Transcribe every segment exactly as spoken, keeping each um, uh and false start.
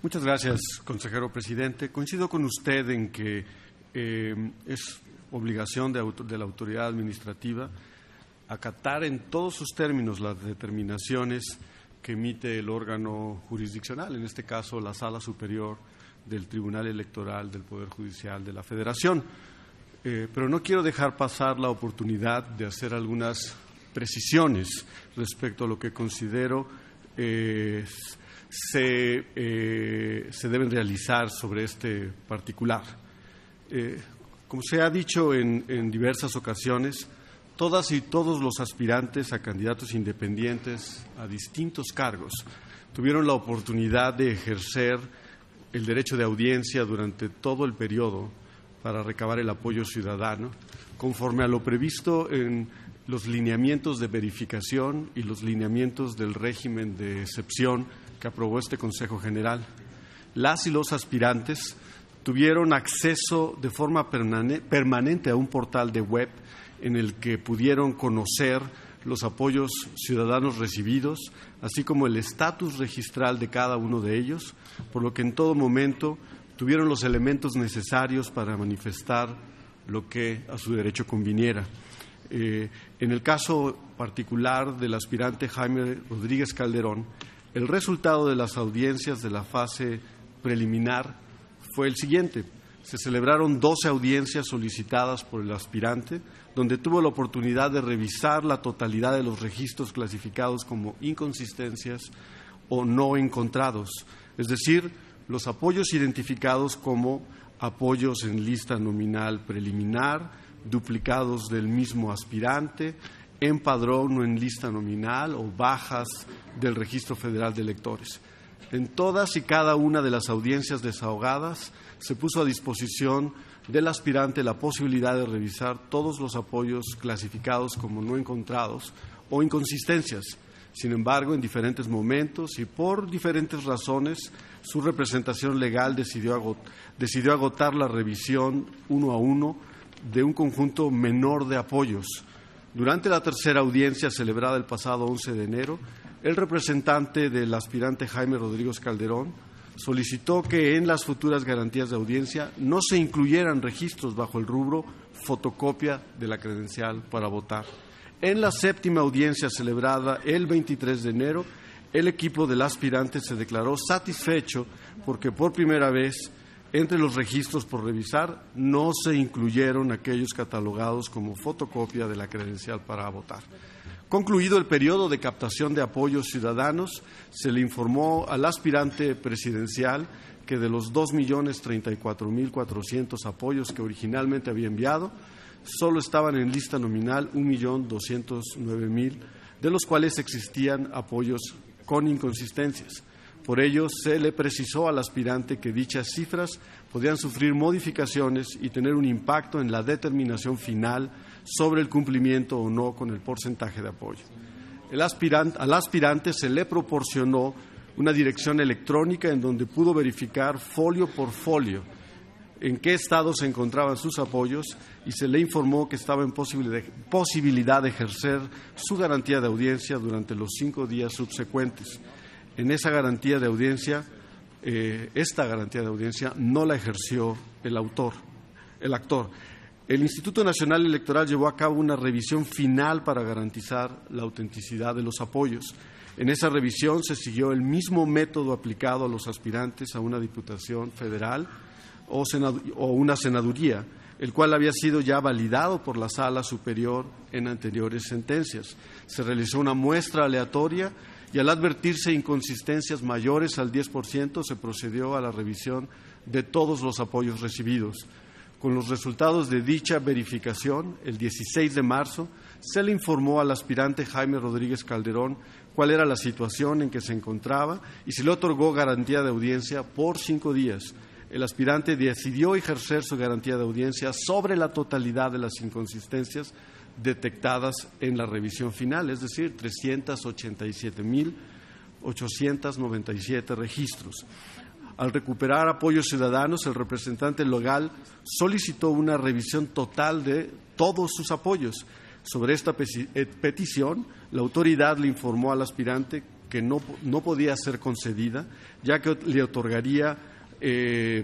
Muchas gracias, consejero presidente. Coincido con usted en que eh, es obligación de, auto, de la autoridad administrativa acatar en todos sus términos las determinaciones que emite el órgano jurisdiccional, en este caso la Sala Superior del Tribunal Electoral del Poder Judicial de la Federación. Eh, pero no quiero dejar pasar la oportunidad de hacer algunas precisiones respecto a lo que considero eh, se, eh, se deben realizar sobre este particular. Eh, como se ha dicho en, en diversas ocasiones, todas y todos los aspirantes a candidatos independientes a distintos cargos tuvieron la oportunidad de ejercer el derecho de audiencia durante todo el periodo para recabar el apoyo ciudadano, conforme a lo previsto en los lineamientos de verificación y los lineamientos del régimen de excepción que aprobó este Consejo General. Las y los aspirantes tuvieron acceso de forma permanente a un portal de web en el que pudieron conocer los apoyos ciudadanos recibidos, así como el estatus registral de cada uno de ellos, por lo que en todo momento tuvieron los elementos necesarios para manifestar lo que a su derecho conviniera. Eh, en el caso particular del aspirante Jaime Rodríguez Calderón, el resultado de las audiencias de la fase preliminar fue el siguiente. Se celebraron doce audiencias solicitadas por el aspirante, donde tuvo la oportunidad de revisar la totalidad de los registros clasificados como inconsistencias o no encontrados, es decir, los apoyos identificados como apoyos en lista nominal preliminar, duplicados del mismo aspirante, en padrón o en lista nominal o bajas del Registro Federal de Electores. En todas y cada una de las audiencias desahogadas se puso a disposición del aspirante la posibilidad de revisar todos los apoyos clasificados como no encontrados o inconsistencias. Sin embargo, en diferentes momentos y por diferentes razones, su representación legal decidió, agot- decidió agotar la revisión uno a uno de un conjunto menor de apoyos. Durante la tercera audiencia celebrada el pasado once de enero, el representante del aspirante Jaime Rodríguez Calderón solicitó que en las futuras garantías de audiencia no se incluyeran registros bajo el rubro fotocopia de la credencial para votar. En la séptima audiencia celebrada el veintitrés de enero, el equipo del aspirante se declaró satisfecho porque por primera vez entre los registros por revisar no se incluyeron aquellos catalogados como fotocopia de la credencial para votar. Concluido el periodo de captación de apoyos ciudadanos, se le informó al aspirante presidencial que de los dos millones treinta y cuatro mil cuatrocientos apoyos que originalmente había enviado, solo estaban en lista nominal un millón doscientos nueve mil, de los cuales existían apoyos con inconsistencias. Por ello, se le precisó al aspirante que dichas cifras podían sufrir modificaciones y tener un impacto en la determinación final sobre el cumplimiento o no con el porcentaje de apoyo. El aspirante, al aspirante se le proporcionó una dirección electrónica en donde pudo verificar folio por folio en qué estado se encontraban sus apoyos y se le informó que estaba en posibilidad de ejercer su garantía de audiencia durante los cinco días subsecuentes. En esa garantía de audiencia, eh, esta garantía de audiencia no la ejerció el autor, el actor. El Instituto Nacional Electoral llevó a cabo una revisión final para garantizar la autenticidad de los apoyos. En esa revisión se siguió el mismo método aplicado a los aspirantes a una diputación federal o, senad- o una senaduría, el cual había sido ya validado por la Sala Superior en anteriores sentencias. Se realizó una muestra aleatoria y al advertirse inconsistencias mayores al diez por ciento se procedió a la revisión de todos los apoyos recibidos. Con los resultados de dicha verificación, el dieciséis de marzo, se le informó al aspirante Jaime Rodríguez Calderón cuál era la situación en que se encontraba y se le otorgó garantía de audiencia por cinco días. El aspirante decidió ejercer su garantía de audiencia sobre la totalidad de las inconsistencias detectadas en la revisión final, es decir, trescientos ochenta y siete mil ochocientos noventa y siete registros. Al recuperar apoyos ciudadanos, el representante legal solicitó una revisión total de todos sus apoyos. Sobre esta petición, la autoridad le informó al aspirante que no, no podía ser concedida, ya que le otorgaría eh,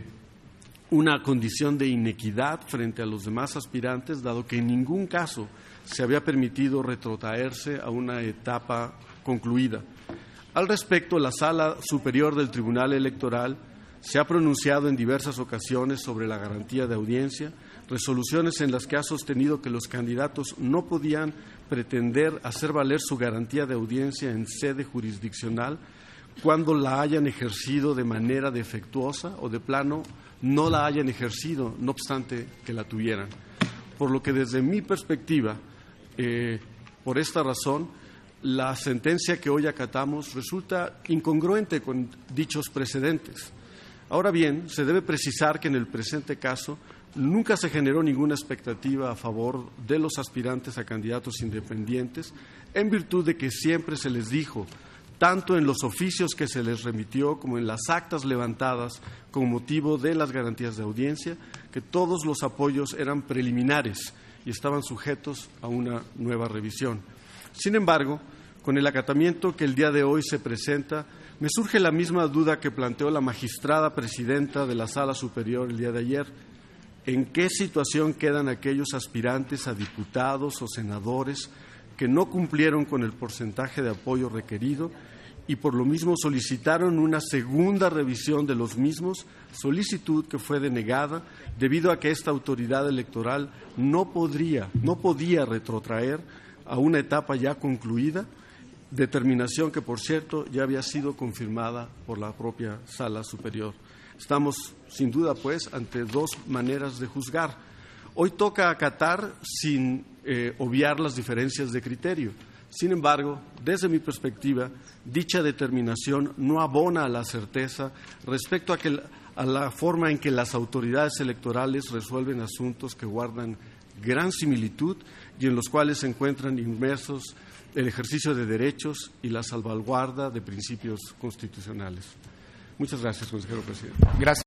una condición de inequidad frente a los demás aspirantes, dado que en ningún caso se había permitido retrotraerse a una etapa concluida. Al respecto, la Sala Superior del Tribunal Electoral se ha pronunciado en diversas ocasiones sobre la garantía de audiencia, resoluciones en las que ha sostenido que los candidatos no podían pretender hacer valer su garantía de audiencia en sede jurisdiccional cuando la hayan ejercido de manera defectuosa o de plano no la hayan ejercido, no obstante que la tuvieran. Por lo que desde mi perspectiva, eh, por esta razón, la sentencia que hoy acatamos resulta incongruente con dichos precedentes. Ahora bien, se debe precisar que en el presente caso nunca se generó ninguna expectativa a favor de los aspirantes a candidatos independientes, en virtud de que siempre se les dijo, tanto en los oficios que se les remitió como en las actas levantadas con motivo de las garantías de audiencia, que todos los apoyos eran preliminares y estaban sujetos a una nueva revisión. Sin embargo, con el acatamiento que el día de hoy se presenta, me surge la misma duda que planteó la magistrada presidenta de la Sala Superior el día de ayer. ¿En qué situación quedan aquellos aspirantes a diputados o senadores que no cumplieron con el porcentaje de apoyo requerido y por lo mismo solicitaron una segunda revisión de los mismos, solicitud que fue denegada debido a que esta autoridad electoral no podría, no podía retrotraer a una etapa ya concluida, determinación que, por cierto, ya había sido confirmada por la propia Sala Superior? Estamos, sin duda, pues, ante dos maneras de juzgar. Hoy toca acatar sin eh, obviar las diferencias de criterio. Sin embargo, desde mi perspectiva, dicha determinación no abona a la certeza respecto a, que, a la forma en que las autoridades electorales resuelven asuntos que guardan gran similitud y en los cuales se encuentran inmersos el ejercicio de derechos y la salvaguarda de principios constitucionales. Muchas gracias, consejero presidente. Gracias.